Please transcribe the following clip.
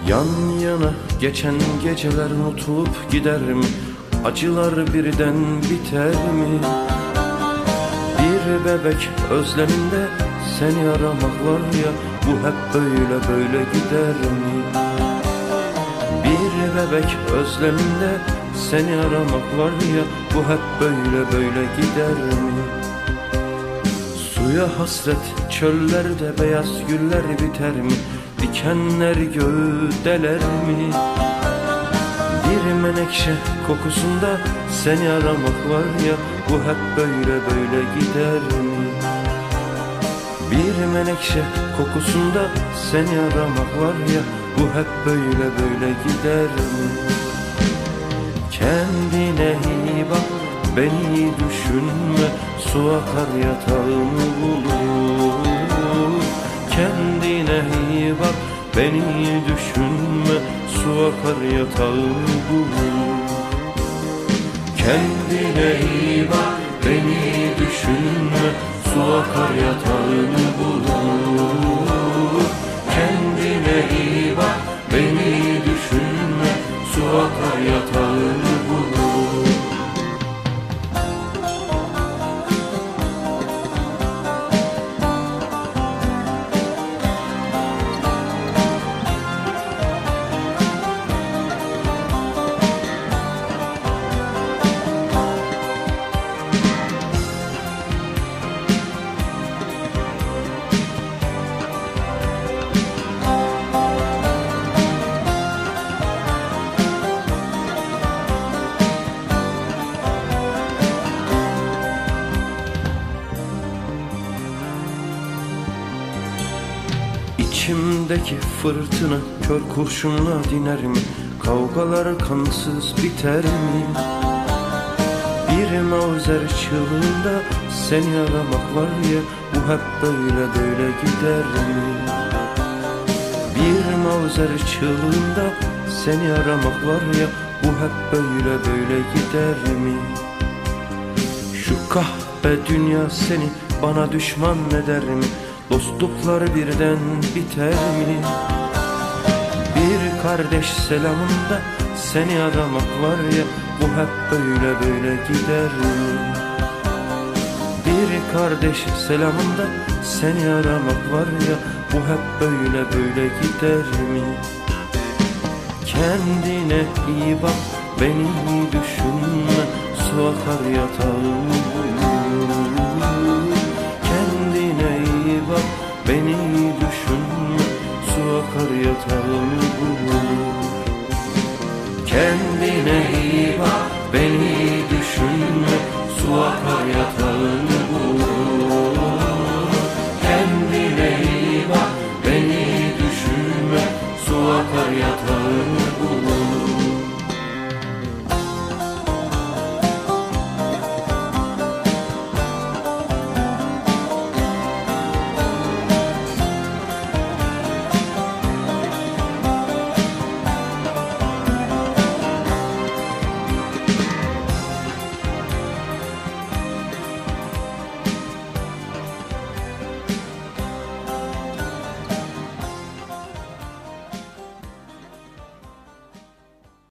Yan yana geçen geceler unutulup gider mi? Acılar birden biter mi? Bir bebek özleminde seni aramak var ya, bu hep böyle gider mi? Bir bebek özleminde seni aramak var ya, bu hep böyle gider mi? Suya hasret çöllerde beyaz güller biter mi? Dikenler göğü deler mi? Bir menekşe kokusunda seni aramak var ya, bu hep böyle gider mi? Bir menekşe kokusunda seni aramak var ya, bu hep böyle gider mi? Kendine iyi bak, beni düşünme, su akar yatağını bulur. Kendine iyi bak, beni düşünme, su akar yatağını bulur. Kendine iyi bak, beni düşünme, su akar yatağını bulur. Kendine iyi bak, beni düşünme, su akar yatağını bulur. İçimdeki fırtına kör kurşunla diner mi? Kavgalar kansız biter mi? Bir mavzer çığlığında seni aramak var ya, bu hep böyle gider mi? Bir mavzer çığlığında seni aramak var ya, bu hep böyle gider mi? Şu kahpe dünya seni bana düşman eder mi? Dostluklar birden biter mi? Bir kardeş selamında seni aramak var ya, bu hep böyle gider mi? Bir kardeş selamında seni aramak var ya, bu hep böyle gider mi? Kendine iyi bak, beni düşünme, su akar yatağını bulur.